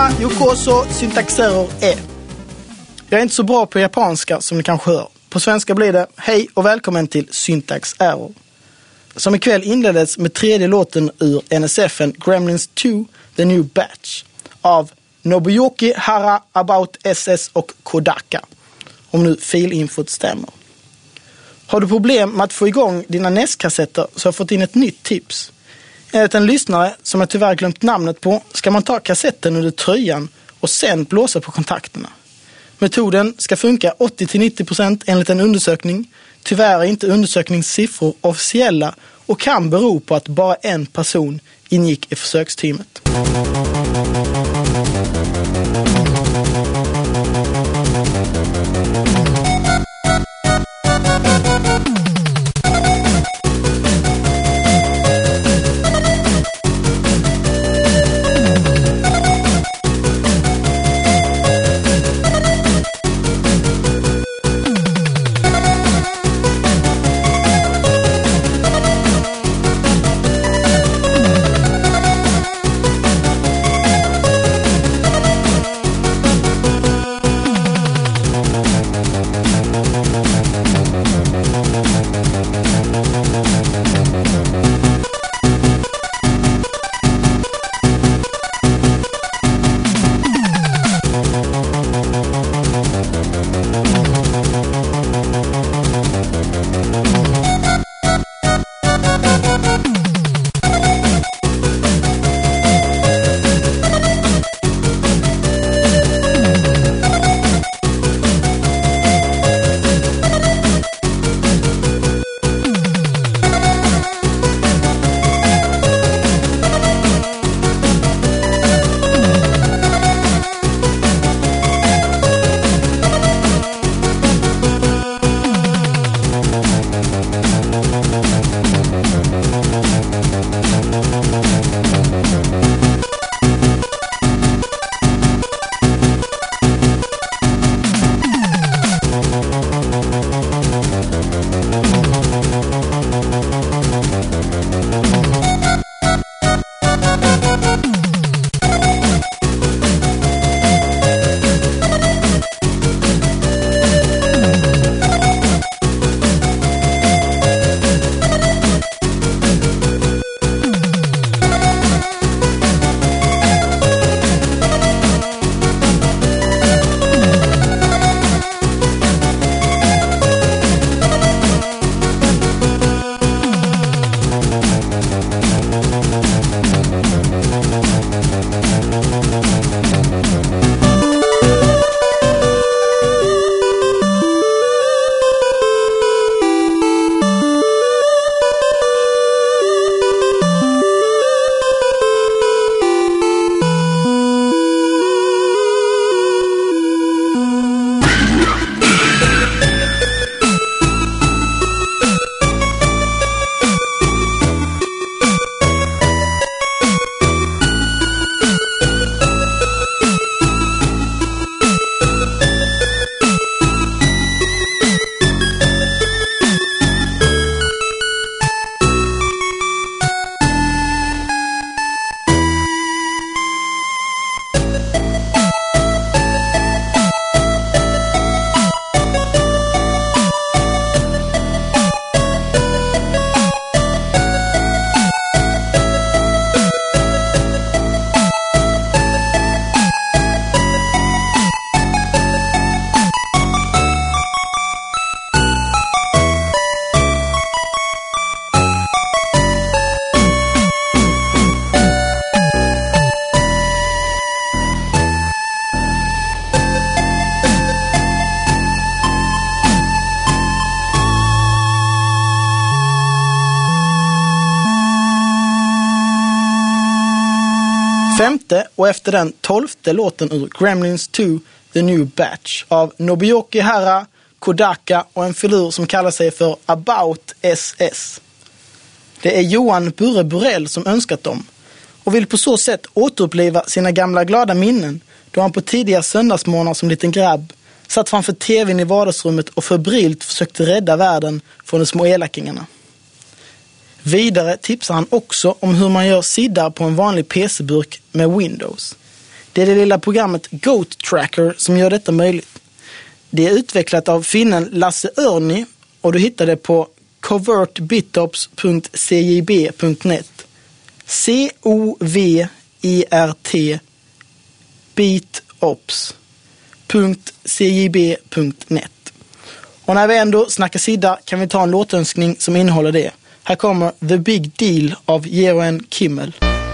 Konnichiwa, yokoso, syntaxerror är. Jag är inte så bra på japanska som ni kanske hör. På svenska blir det hej och välkommen till Syntax Error. Som ikväll inleddes med tredje låten ur NSF:en Gremlins 2, The New Batch av Nobuyuki Hara, About SS och Kodaka. Om nu filinfot stämmer. Har du problem med att få igång dina NES-kassetter så har jag fått in ett nytt tips. Enligt en lyssnare som jag tyvärr glömt namnet på ska man ta kassetten under tröjan och sen blåsa på kontakterna. Metoden ska funka 80-90% enligt en undersökning. Tyvärr är inte undersökningssiffror officiella och kan bero på att bara en person ingick i försöksteamet. Femte och efter den 12:e låten ur Gremlins 2, The New Batch av Nobuyuki Hara, Kodaka och en filur som kallar sig för About SS. Det är Johan Burre Burell som önskat dem och vill på så sätt återuppleva sina gamla glada minnen då han på tidiga söndagsmorgnar som liten grabb satt framför tvn i vardagsrummet och febrilt försökte rädda världen från de små elakingarna. Vidare tipsar han också om hur man gör siddar på en vanlig PC-burk med Windows. Det är det lilla programmet Goat Tracker som gör detta möjligt. Det är utvecklat av finnen Lasse Örni och du hittar det på covertbitops.cjb.net. COVERT bitops.cjb.net. Och när vi ändå snackar sida kan vi ta en låtönskning som innehåller det. Här kommer The Big Deal av Jeroen Kimmel.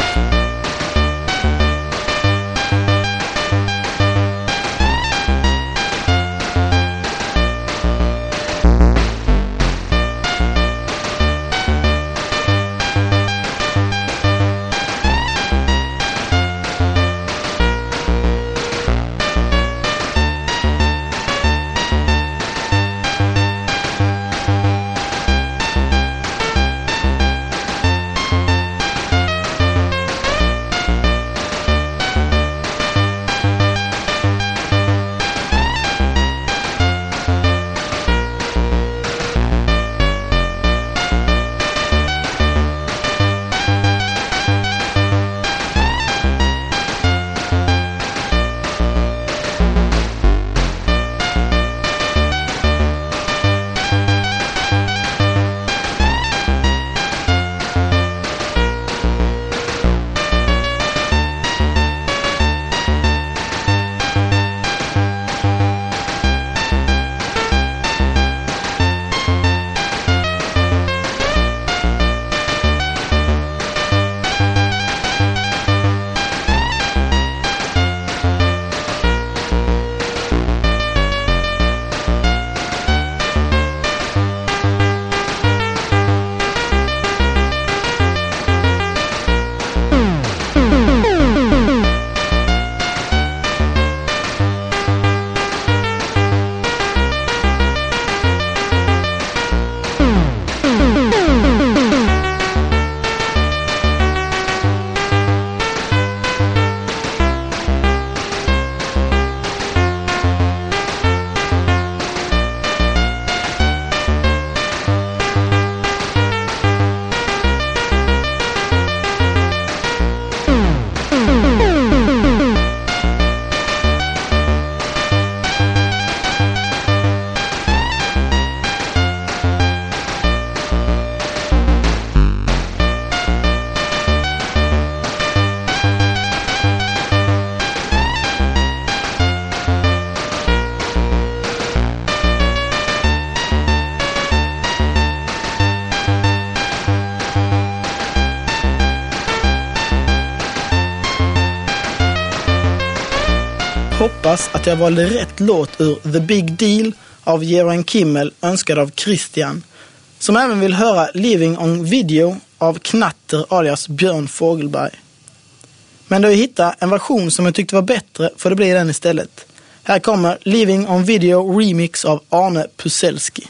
Hoppas att jag valde rätt låt ur The Big Deal av Jeroen Kimmel, önskad av Christian, som även vill höra Living on Video av Knatter alias Björn Fogelberg. Men då jag hittade en version som jag tyckte var bättre får det bli den istället. Här kommer Living on Video remix av Arne Puselski.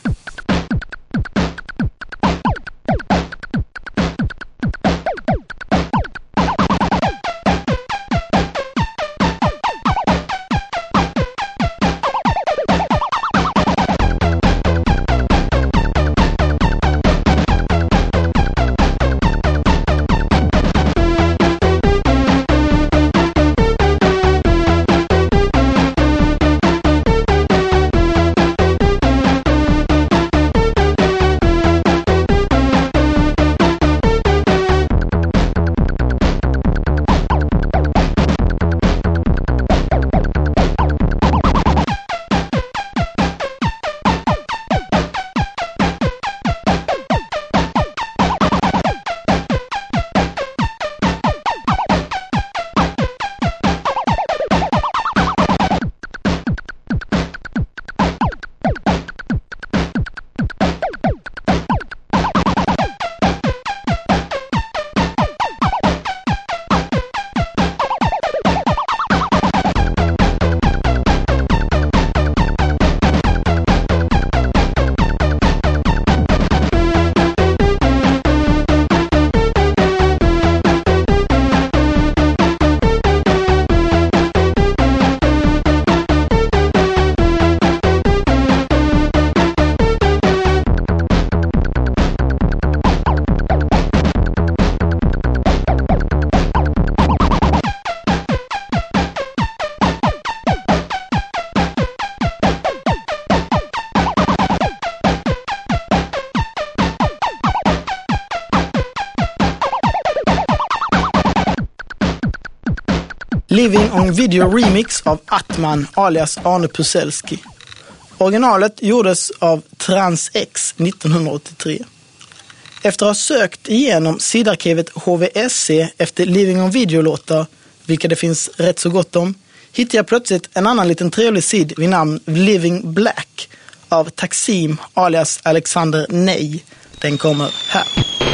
Living on Video Remix av Atman alias Arne Puselski. Originalet gjordes av TransX 1983. Efter att ha sökt igenom SID-arkivet HVSC efter Living on Video-låtar, vilka det finns rätt så gott om, hittade jag plötsligt en annan liten trevlig SID vid namn Living Black av Taksim alias Alexander Nej. Den kommer här.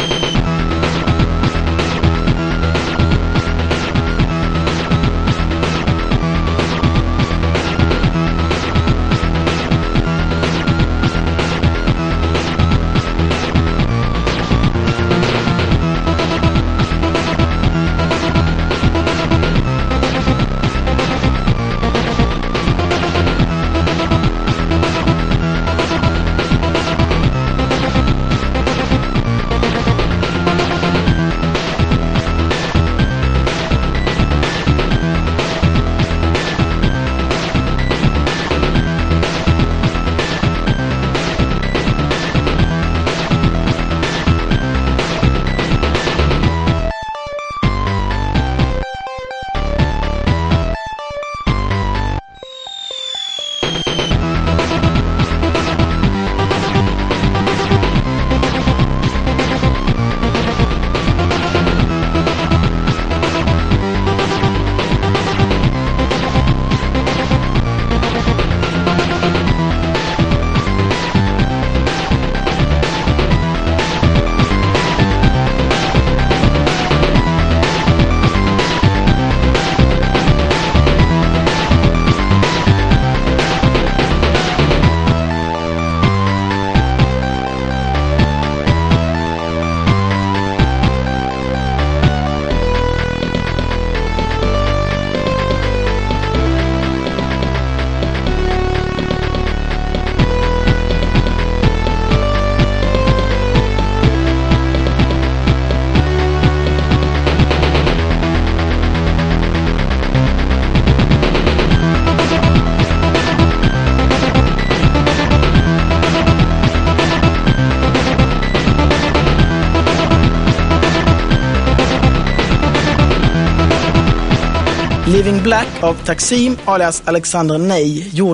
Living Black av Taksim alias Alexander Nej, gjord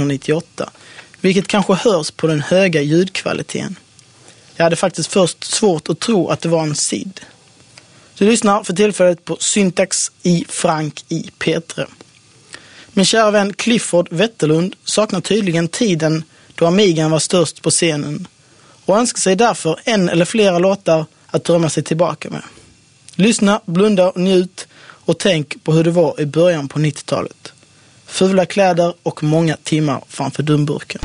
1998, vilket kanske hörs på den höga ljudkvaliteten. Jag hade faktiskt först svårt att tro att det var en SID. Du lyssnar för tillfället på Syntax i Frank i P3. Min kära vän Clifford Wetterlund saknar tydligen tiden då Amigan var störst på scenen och önskar sig därför en eller flera låtar att drömma sig tillbaka med. Lyssna, blunda och njut och tänk på hur det var i början på 90-talet. Fula kläder och många timmar framför dumburken.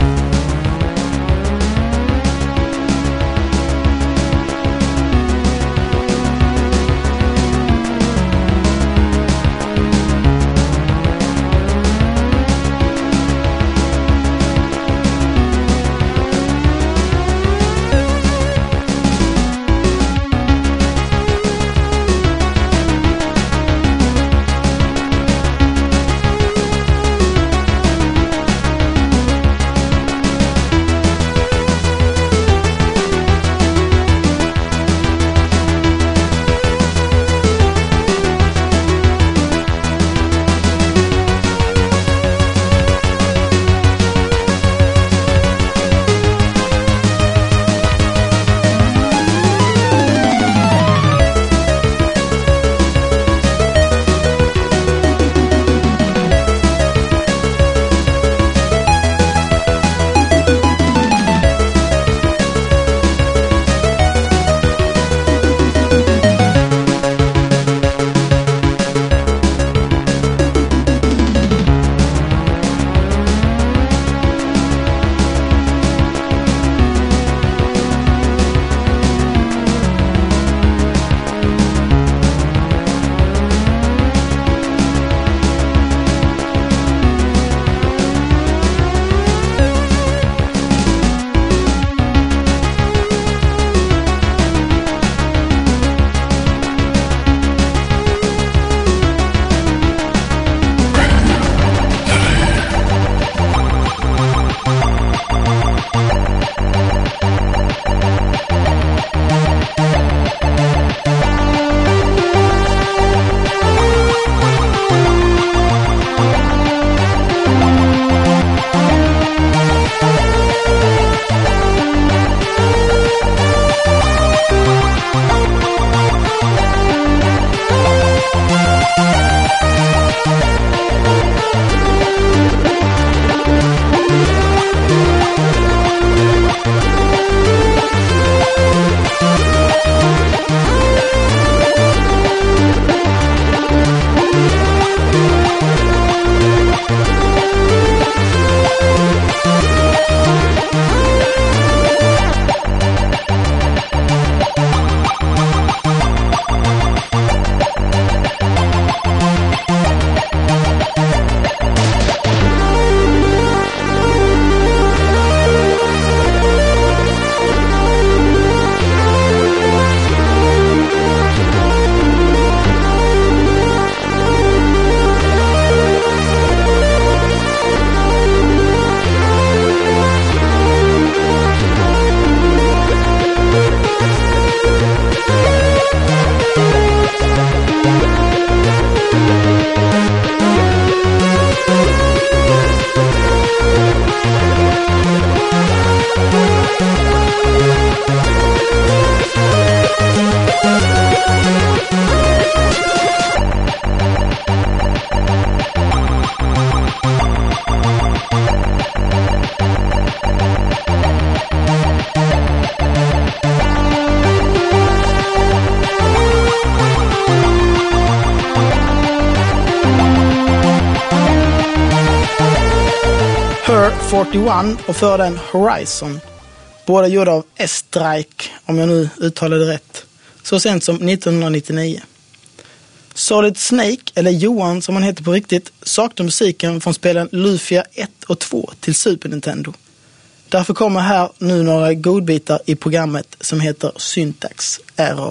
Her 41 och för den Horizon. Båda gjorda av S-Strike, om jag nu uttalade rätt. Så sent som 1999. Solid Snake, eller Johan som han heter på riktigt, saknar musiken från spelen Lufia 1 och 2 till Super Nintendo. Därför kommer här nu några godbitar i programmet som heter Syntax Error.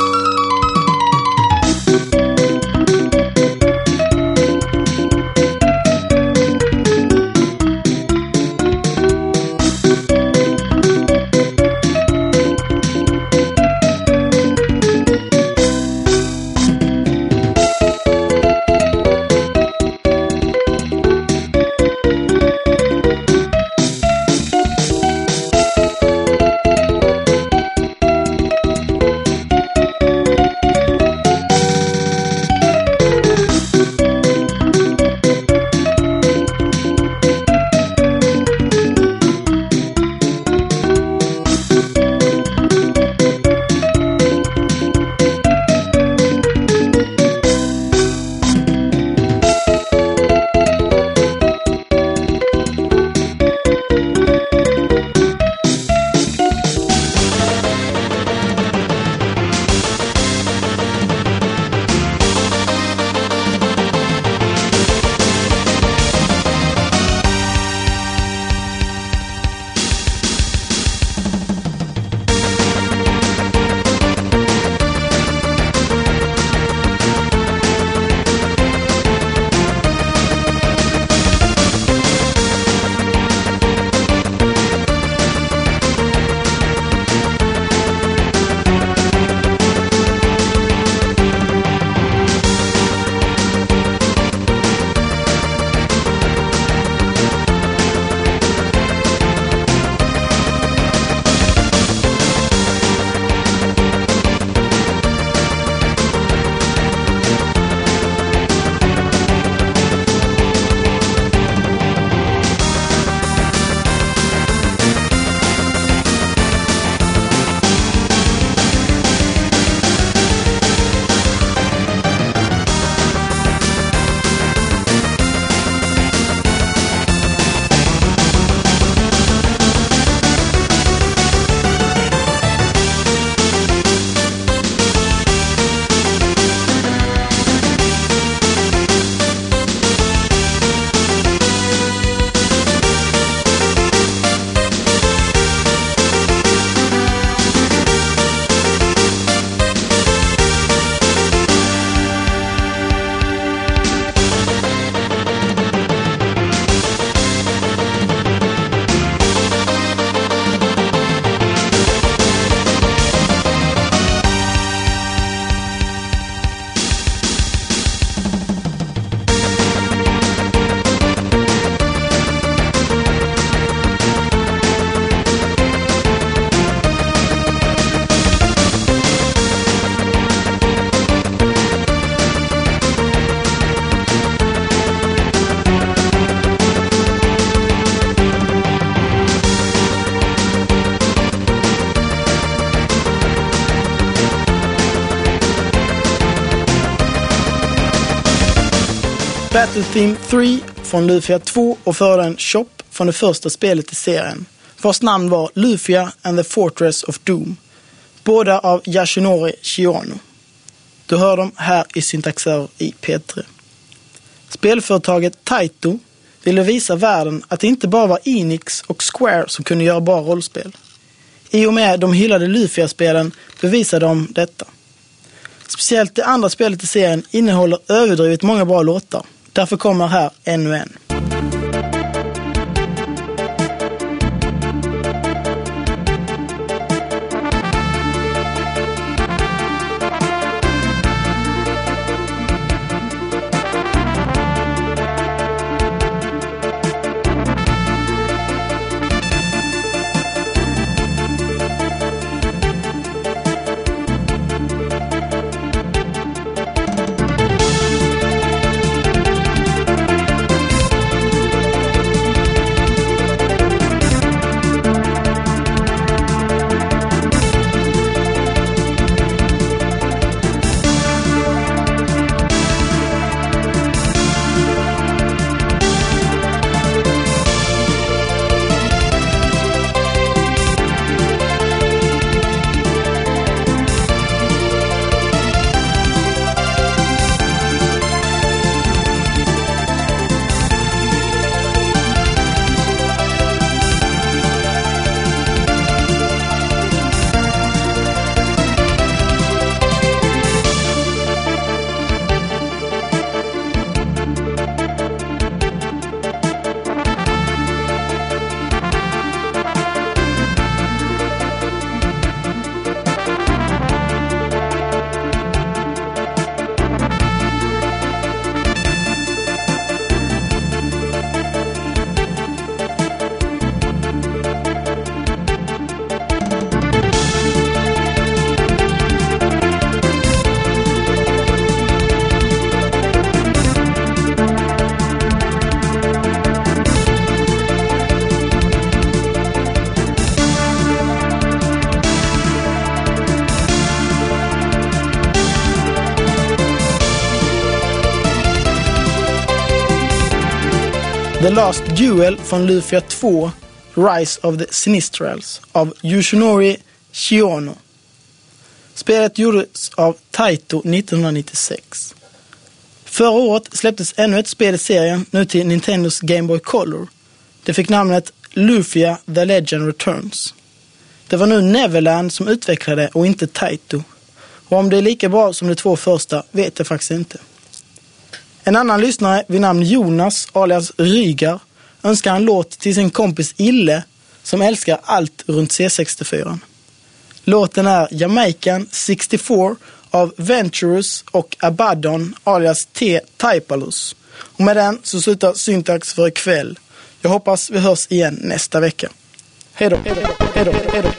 Battle Theme 3 från Lufia 2 och fören Shop från det första spelet i serien, vars namn var Lufia and the Fortress of Doom, båda av Yoshinori Shiono. Du hör dem här i Syntax Error i P3. Spelföretaget Taito ville visa världen att det inte bara var Enix och Square som kunde göra bra rollspel. I och med de hyllade Lufia-spelen bevisade de detta. Speciellt det andra spelet i serien innehåller överdrivet många bra låtar. Därför kommer här ännu en. The Last Duel från Lufia 2 Rise of the Sinistrals av Yoshinori Shiono. Spelet gjordes av Taito 1996. Förra året släpptes ännu ett spel i serien, nu till Nintendos Game Boy Color. Det fick namnet Lufia The Legend Returns. Det var nu Neverland som utvecklade och inte Taito. Och om det är lika bra som de två första vet jag faktiskt inte. En annan lyssnare vid namn Jonas alias Rygar önskar en låt till sin kompis Ille som älskar allt runt C64. Låten är Jamaican 64 av Venturous och Abaddon alias T. Typalus. Och med den så slutar Syntax för ikväll. Jag hoppas vi hörs igen nästa vecka. Hej då, hej då, hej då, hej då.